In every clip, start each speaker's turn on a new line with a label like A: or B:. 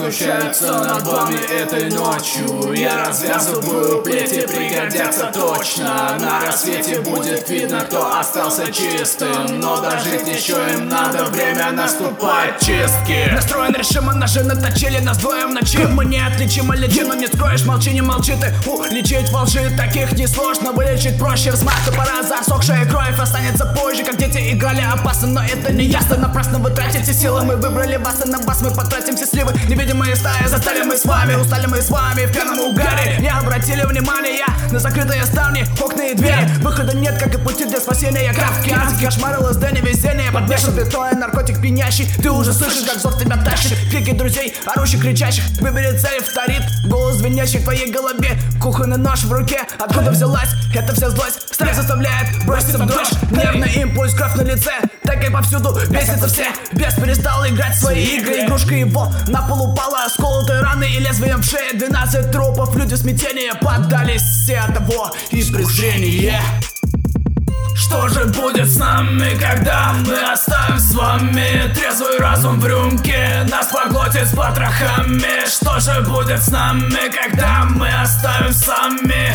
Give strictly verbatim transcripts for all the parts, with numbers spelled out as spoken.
A: знущаются над вами этой ночью. Я развязываю плети, пригодятся точно. На рассвете будет видно, кто остался чистым. Но дожить еще им надо, время наступать чистки.
B: Настроен решимо, ножи наточили нас двое в ночи. Мы неотличимо лечим, но не скроешь, молчи, не молчи ты. Уличить во лжи таких несложно, вылечить проще. Взмах топора, засохшая кровь останется позже. Как дети играли опасно, но это не ясно. Напрасно вы тратите силы, мы выбрали вас, и на вас мы потратим счастливы. Невидимые стаи, застали мы с вами, устали мы с вами в пьяном угаре. Не обратили внимания на закрытые ставни, окна и двери. Выхода нет, как и пути для спасения. Кавказский кошмар, ЛСД, невезение. Подвешен пятой, наркотик пьянящий. Ты уже слышишь, как зов тебя тащит. Крики друзей, орущих, кричащих. Выбери цель, вторит голос звенящий в твоей голове. Кухонный нож в руке, откуда взялась эта вся злость? Страх заставляет броситься в дрожь. Нервный импульс, кровь на лице. Так и повсюду бесятся все. Бес перестал играть в свои игры. Игрушка его на пол упала, сколотые раны и лезвием в шее. Двенадцать трупов, люди в смятении поддались все от того из презрения. Что же будет с нами, когда мы оставим с вами трезвый разум в рюмке? Нас поглотит с потрохами. Что же будет с нами, когда мы оставим сами?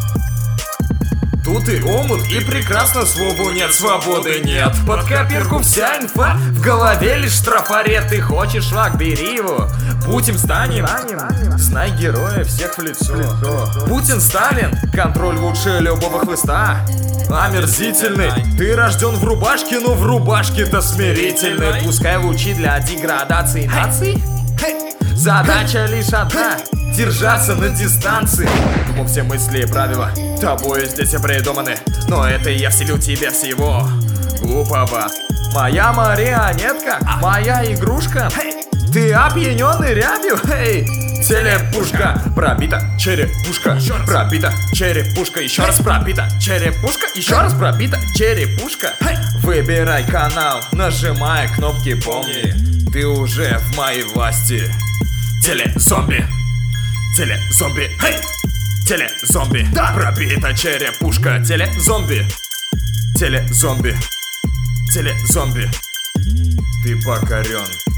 C: Тут и омут, и прекрасно, слову нет, свободы нет. Под копирку вся инфа, в голове лишь трафарет. Ты хочешь шаг, бери его, Путин станем, знай героя всех в лицо. Путин, Сталин, контроль лучше любого хлыста. Омерзительный, ты рожден в рубашке, но в рубашке-то смирительный. Пускай лучи для деградации наций. Задача лишь одна — держаться на дистанции. Думал, все мысли и правила тобой здесь придуманы, но это я вселю тебе всего глупого. Моя марионетка, моя игрушка. Ты опьяненный рябью, эй! Телепушка, пробита черепушка, пробита черепушка, еще раз пробита черепушка, еще раз пробита черепушка. Выбирай канал, нажимай кнопки, помни, ты уже в моей власти. Телезомби, телезомби, эй! Телезомби, да! Пробита черепушка, телезомби, телезомби, телезомби. Ты покорен.